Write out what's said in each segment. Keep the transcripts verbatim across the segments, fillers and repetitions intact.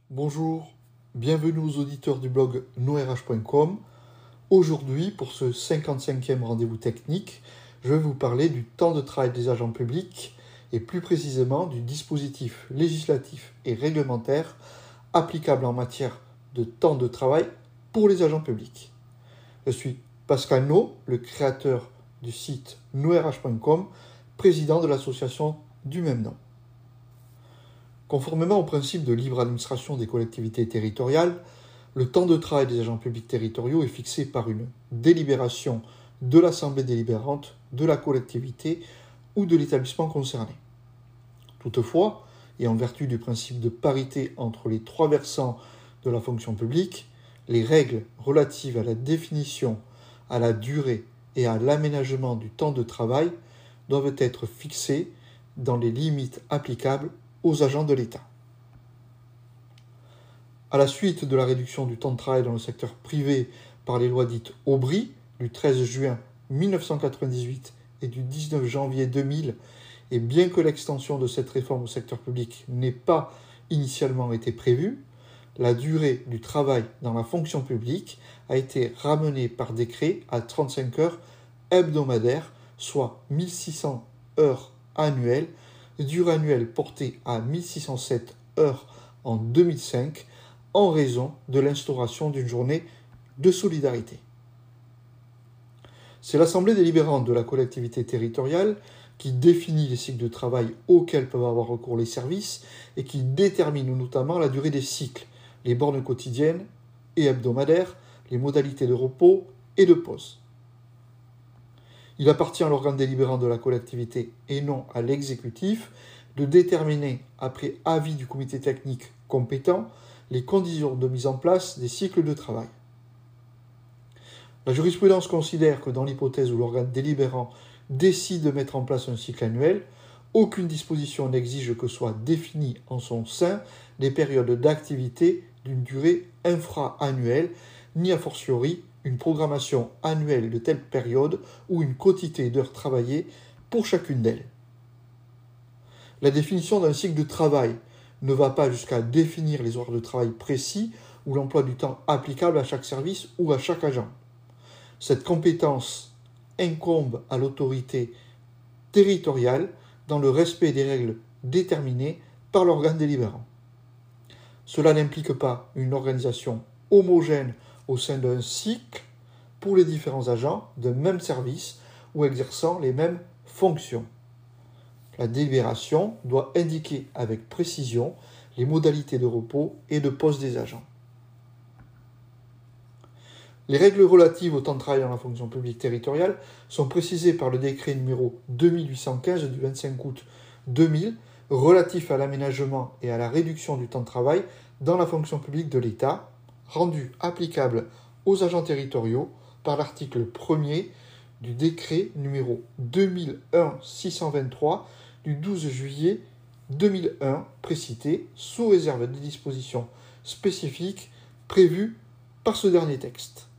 Bonjour, bienvenue aux auditeurs du blog no r h point com. Aujourd'hui, pour ce cinquante-cinquième rendez-vous technique, je vais vous parler du temps de travail des agents publics et plus précisément du dispositif législatif et réglementaire applicable en matière de temps de travail pour les agents publics. Je suis Pascal No, le créateur du site no r h point com, président de l'association du même nom. Conformément au principe de libre administration des collectivités territoriales, le temps de travail des agents publics territoriaux est fixé par une délibération de l'assemblée délibérante de la collectivité ou de l'établissement concerné. Toutefois, et en vertu du principe de parité entre les trois versants de la fonction publique, les règles relatives à la définition, à la durée et à l'aménagement du temps de travail doivent être fixées dans les limites applicables aux agents de l'État. À la suite de la réduction du temps de travail dans le secteur privé par les lois dites Aubry du treize juin mille neuf cent quatre-vingt-dix-huit et du dix-neuf janvier deux mille, et bien que l'extension de cette réforme au secteur public n'ait pas initialement été prévue, la durée du travail dans la fonction publique a été ramenée par décret à trente-cinq heures hebdomadaires, soit mille six cents heures annuelles, durée annuelle portée à mille six cent sept heures en deux mille cinq en raison de l'instauration d'une journée de solidarité. C'est l'Assemblée délibérante de la collectivité territoriale qui définit les cycles de travail auxquels peuvent avoir recours les services et qui détermine notamment la durée des cycles, les bornes quotidiennes et hebdomadaires, les modalités de repos et de pause. Il appartient à l'organe délibérant de la collectivité et non à l'exécutif de déterminer, après avis du comité technique compétent, les conditions de mise en place des cycles de travail. La jurisprudence considère que dans l'hypothèse où l'organe délibérant décide de mettre en place un cycle annuel, aucune disposition n'exige que soient définies en son sein des périodes d'activité d'une durée infra-annuelle, ni a fortiori une programmation annuelle de telle période ou une quotité d'heures travaillées pour chacune d'elles. La définition d'un cycle de travail ne va pas jusqu'à définir les horaires de travail précis ou l'emploi du temps applicable à chaque service ou à chaque agent. Cette compétence incombe à l'autorité territoriale dans le respect des règles déterminées par l'organe délibérant. Cela n'implique pas une organisation homogène au sein d'un cycle pour les différents agents d'un même service ou exerçant les mêmes fonctions. La délibération doit indiquer avec précision les modalités de repos et de pause des agents. Les règles relatives au temps de travail dans la fonction publique territoriale sont précisées par le décret numéro deux mille huit cent quinze du vingt-cinq août deux mille relatif à l'aménagement et à la réduction du temps de travail dans la fonction publique de l'État, rendu applicable aux agents territoriaux par l'article premier du décret numéro deux mille un six cent vingt-trois du douze juillet deux mille un précité, sous réserve des dispositions spécifiques prévues par ce dernier texte.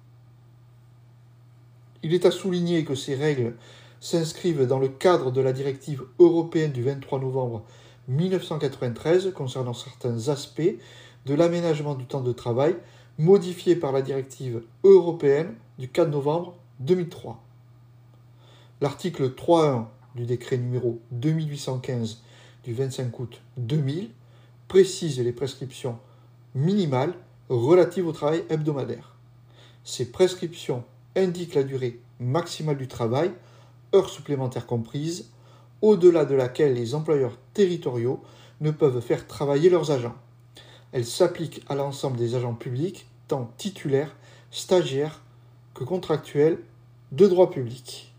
Il est à souligner que ces règles s'inscrivent dans le cadre de la directive européenne du vingt-trois novembre mille neuf cent quatre-vingt-treize concernant certains aspects de l'aménagement du temps de travail modifiée par la directive européenne du quatre novembre deux mille trois. L'article trois point un du décret numéro deux mille huit cent quinze du vingt-cinq août deux mille précise les prescriptions minimales relatives au travail hebdomadaire. Ces prescriptions indiquent la durée maximale du travail, heures supplémentaires comprises, au-delà de laquelle les employeurs territoriaux ne peuvent faire travailler leurs agents. Elles s'appliquent à l'ensemble des agents publics, tant titulaires, stagiaires que contractuels de droit public.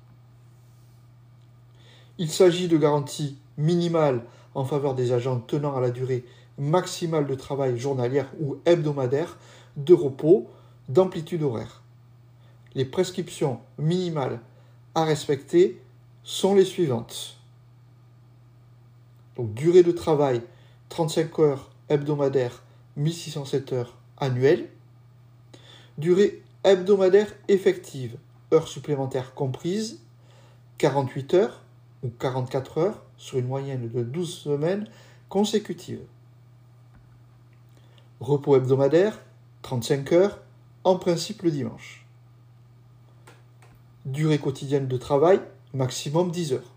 Il s'agit de garanties minimales en faveur des agents tenant à la durée maximale de travail journalière ou hebdomadaire, de repos, d'amplitude horaire. Les prescriptions minimales à respecter sont les suivantes. Donc, durée de travail, trente-cinq heures hebdomadaires, mille six cent sept heures annuelles. Durée hebdomadaire effective, heures supplémentaires comprises, quarante-huit heures ou quarante-quatre heures sur une moyenne de douze semaines consécutives. Repos hebdomadaire, trente-cinq heures, en principe le dimanche. Durée quotidienne de travail, maximum dix heures.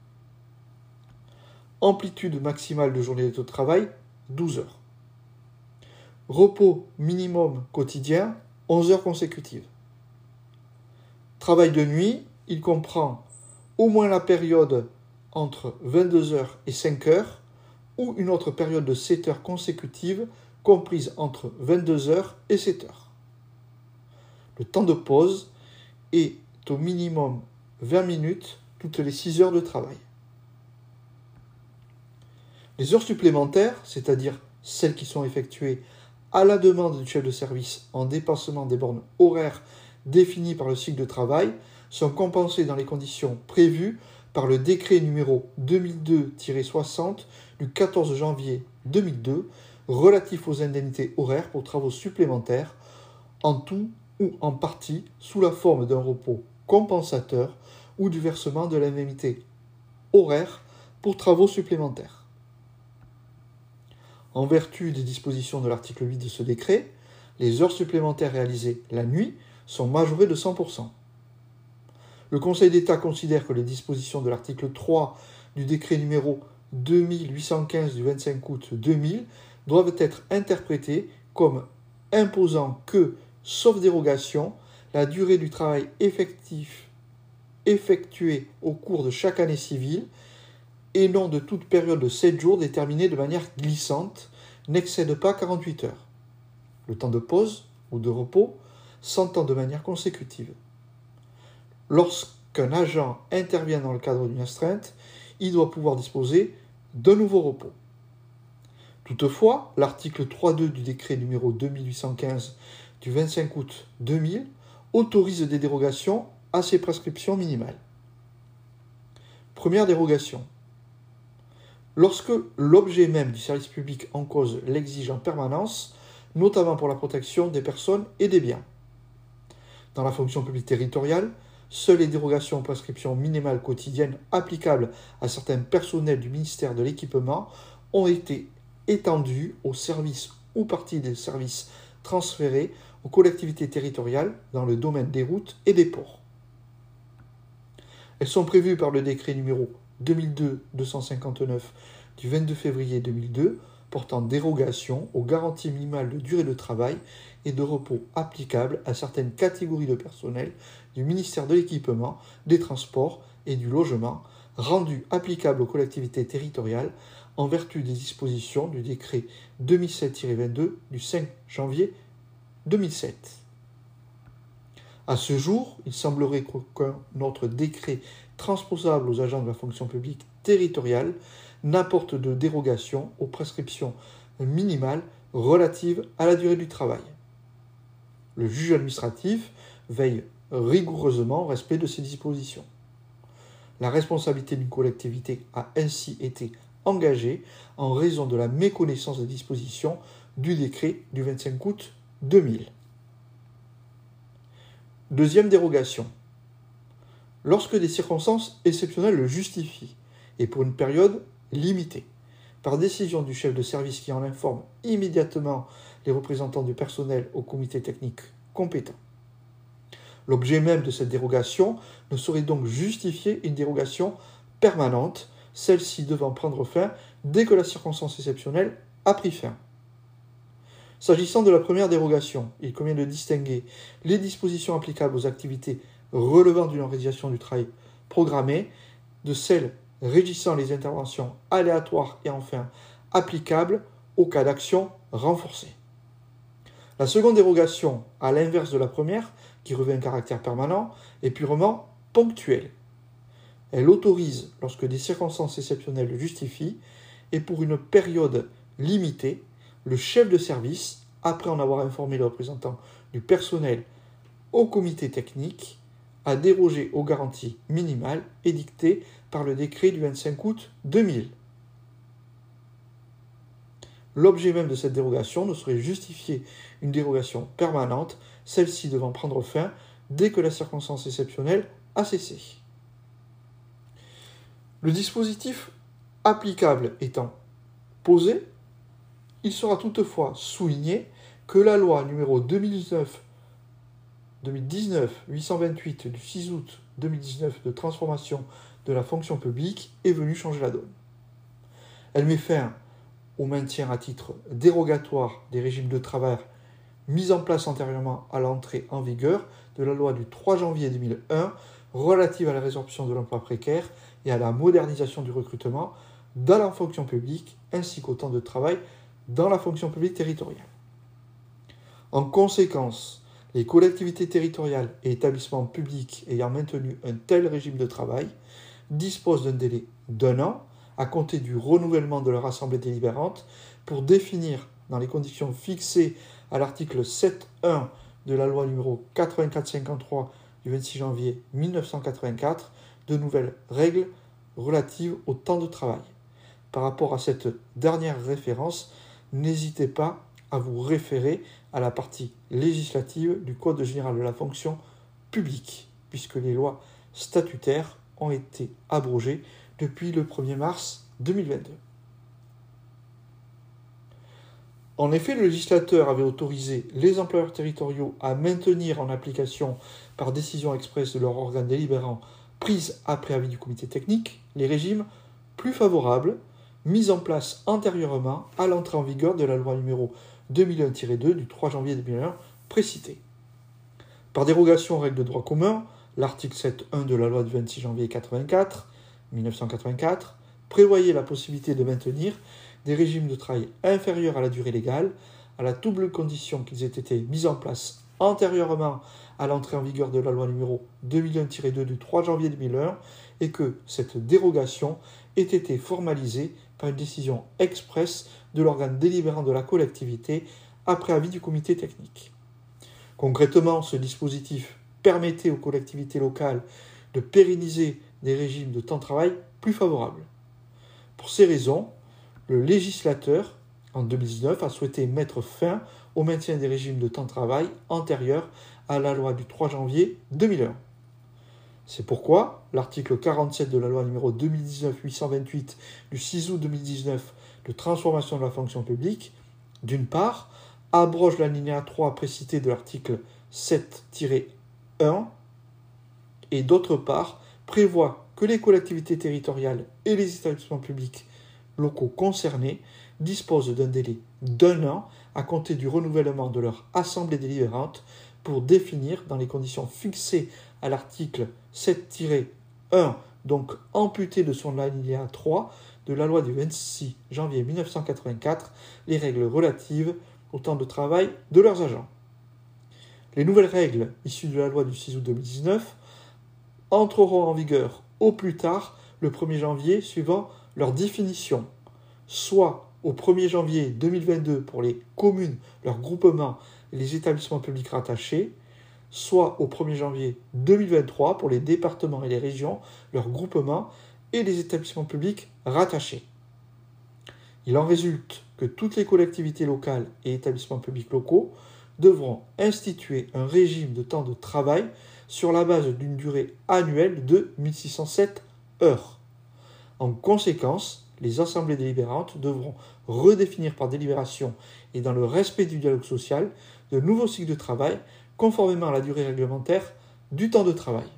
Amplitude maximale de journée de travail, douze heures. Repos minimum quotidien, onze heures consécutives. Travail de nuit, il comprend au moins la période entre vingt-deux heures et cinq heures ou une autre période de sept heures consécutives comprise entre vingt-deux heures et sept heures. Le temps de pause est au minimum vingt minutes toutes les six heures de travail. Les heures supplémentaires, c'est-à-dire celles qui sont effectuées à la demande du chef de service en dépassement des bornes horaires définies par le cycle de travail, sont compensées dans les conditions prévues par le décret numéro deux mille deux tiret soixante du quatorze janvier deux mille deux relatif aux indemnités horaires pour travaux supplémentaires, en tout ou en partie sous la forme d'un repos compensateur ou du versement de l'indemnité horaire pour travaux supplémentaires. En vertu des dispositions de l'article huit de ce décret, les heures supplémentaires réalisées la nuit sont majorées de cent pour cent. Le Conseil d'État considère que les dispositions de l'article trois du décret numéro deux mille huit cent quinze du vingt-cinq août deux mille doivent être interprétées comme imposant que, sauf dérogation, la durée du travail effectif effectué au cours de chaque année civile et non de toute période de sept jours déterminée de manière glissante n'excède pas quarante-huit heures. Le temps de pause ou de repos s'entend de manière consécutive. Lorsqu'un agent intervient dans le cadre d'une astreinte, il doit pouvoir disposer d'un nouveau repos. Toutefois, l'article trois point deux du décret numéro deux mille huit cent quinze du vingt-cinq août deux mille autorise des dérogations à ces prescriptions minimales. Première dérogation. Lorsque l'objet même du service public en cause l'exige en permanence, notamment pour la protection des personnes et des biens. Dans la fonction publique territoriale, seules les dérogations aux prescriptions minimales quotidiennes applicables à certains personnels du ministère de l'Équipement ont été étendues aux services ou parties des services transférés aux collectivités territoriales dans le domaine des routes et des ports. Elles sont prévues par le décret numéro deux mille deux deux cent cinquante-neuf du vingt-deux février deux mille deux portant dérogation aux garanties minimales de durée de travail et de repos applicables à certaines catégories de personnel du ministère de l'Équipement, des Transports et du Logement, rendues applicables aux collectivités territoriales en vertu des dispositions du décret deux mille sept tiret vingt-deux du cinq janvier deux mille sept. À ce jour, il semblerait qu'aucun autre décret transposable aux agents de la fonction publique territoriale n'apporte de dérogation aux prescriptions minimales relatives à la durée du travail. Le juge administratif veille rigoureusement au respect de ces dispositions. La responsabilité d'une collectivité a ainsi été engagée en raison de la méconnaissance des dispositions du décret du vingt-cinq août deux mille. Deuxième dérogation. Lorsque des circonstances exceptionnelles le justifient, et pour une période limitée, par décision du chef de service qui en informe immédiatement les représentants du personnel au comité technique compétent. L'objet même de cette dérogation ne saurait donc justifier une dérogation permanente, celle-ci devant prendre fin dès que la circonstance exceptionnelle a pris fin. S'agissant de la première dérogation, il convient de distinguer les dispositions applicables aux activités relevant d'une organisation du travail programmée de celles régissant les interventions aléatoires et enfin applicables au cas d'action renforcée. La seconde dérogation, à l'inverse de la première, qui revêt un caractère permanent, est purement ponctuelle. Elle autorise, lorsque des circonstances exceptionnelles le justifient, et pour une période limitée, le chef de service, après en avoir informé le représentant du personnel au comité technique, a dérogé aux garanties minimales édictées par le décret du vingt-cinq août deux mille. L'objet même de cette dérogation ne saurait justifier une dérogation permanente, celle-ci devant prendre fin dès que la circonstance exceptionnelle a cessé. Le dispositif applicable étant posé, Il sera toutefois souligné que la loi numéro deux mille dix-neuf huit cent vingt-huit du six août deux mille dix-neuf de transformation de la fonction publique est venue changer la donne. Elle met fin au maintien à titre dérogatoire des régimes de travail mis en place antérieurement à l'entrée en vigueur de la loi du trois janvier deux mille un relative à la résorption de l'emploi précaire et à la modernisation du recrutement dans la fonction publique ainsi qu'au temps de travail dans la fonction publique territoriale. En conséquence, les collectivités territoriales et établissements publics ayant maintenu un tel régime de travail disposent d'un délai d'un an à compter du renouvellement de leur assemblée délibérante pour définir, dans les conditions fixées à l'article sept point un de la loi numéro quatre-vingt-quatre cinquante-trois du vingt-six janvier mille neuf cent quatre-vingt-quatre, de nouvelles règles relatives au temps de travail. Par rapport à cette dernière référence, n'hésitez pas à vous référer à la partie législative du Code général de la fonction publique, puisque les lois statutaires ont été abrogées depuis le premier mars deux mille vingt-deux. En effet, le législateur avait autorisé les employeurs territoriaux à maintenir en application par décision expresse de leur organe délibérant prise après avis du comité technique les régimes plus favorables mis en place antérieurement à l'entrée en vigueur de la loi numéro deux mille un tiret deux du trois janvier deux mille un précitée. Par dérogation aux règles de droit commun, l'article sept point un de la loi du vingt-six janvier mille neuf cent quatre-vingt-quatre prévoyait la possibilité de maintenir des régimes de travail inférieurs à la durée légale, à la double condition qu'ils aient été mis en place antérieurement à l'entrée en vigueur de la loi numéro deux mille un tiret deux du trois janvier deux mille un et que cette dérogation ait été formalisée par une décision expresse de l'organe délibérant de la collectivité après avis du comité technique. Concrètement, ce dispositif permettait aux collectivités locales de pérenniser des régimes de temps de travail plus favorables. Pour ces raisons, le législateur, en deux mille dix-neuf, a souhaité mettre fin au maintien des régimes de temps de travail antérieurs à la loi du trois janvier deux mille un. C'est pourquoi l'article quarante-sept de la loi numéro deux mille dix-neuf huit cent vingt-huit du six août deux mille dix-neuf de transformation de la fonction publique, d'une part, abroge l'alinéa trois précité de l'article sept tiret un et d'autre part, prévoit que les collectivités territoriales et les établissements publics locaux concernés disposent d'un délai d'un an à compter du renouvellement de leur assemblée délibérante pour définir, dans les conditions fixées à l'article sept tiret un, donc amputé de son alinéa trois de la loi du vingt-six janvier mille neuf cent quatre-vingt-quatre, les règles relatives au temps de travail de leurs agents. Les nouvelles règles issues de la loi du six août deux mille dix-neuf entreront en vigueur au plus tard le premier janvier suivant leur définition, soit au premier janvier deux mille vingt-deux pour les communes, leurs groupements et les établissements publics rattachés, soit au premier janvier deux mille vingt-trois pour les départements et les régions, leurs groupements et les établissements publics rattachés. Il en résulte que toutes les collectivités locales et établissements publics locaux devront instituer un régime de temps de travail sur la base d'une durée annuelle de mille six cent sept heures. En conséquence, les assemblées délibérantes devront redéfinir par délibération et dans le respect du dialogue social de nouveaux cycles de travail conformément à la durée réglementaire du temps de travail.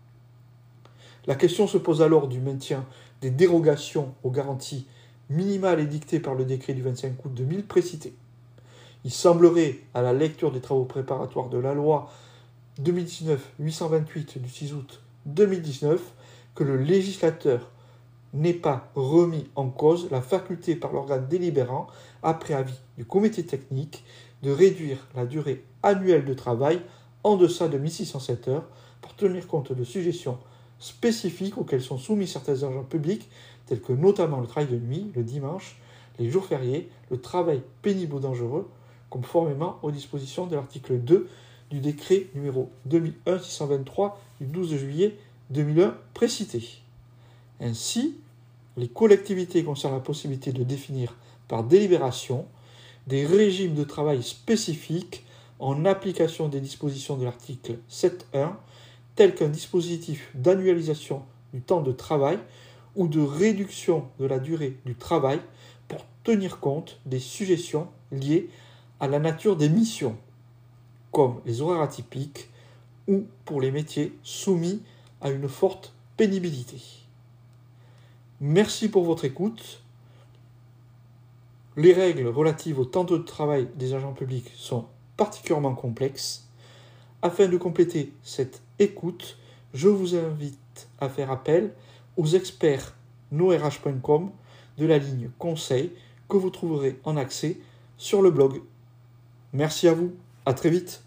La question se pose alors du maintien des dérogations aux garanties minimales édictées par le décret du vingt-cinq août deux mille précité. Il semblerait, à la lecture des travaux préparatoires de la loi deux mille dix-neuf huit cent vingt-huit du six août deux mille dix-neuf, que le législateur n'ait pas remis en cause la faculté par l'organe délibérant, après avis du comité technique, de réduire la durée annuelle de travail en deçà de mille six cent sept heures pour tenir compte de suggestions spécifiques auxquelles sont soumis certains agents publics, tels que notamment le travail de nuit, le dimanche, les jours fériés, le travail pénible ou dangereux, conformément aux dispositions de l'article deux du décret numéro deux mille un six cent vingt-trois du douze juillet deux mille un précité. Ainsi, les collectivités conservent la possibilité de définir par délibération des régimes de travail spécifiques en application des dispositions de l'article sept point un, tels qu'un dispositif d'annualisation du temps de travail ou de réduction de la durée du travail pour tenir compte des suggestions liées à la nature des missions, comme les horaires atypiques ou pour les métiers soumis à une forte pénibilité. Merci pour votre écoute. Les règles relatives au temps de travail des agents publics sont particulièrement complexes. Afin de compléter cette écoute, je vous invite à faire appel aux experts norh point com de la ligne conseil que vous trouverez en accès sur le blog. Merci à vous, à très vite.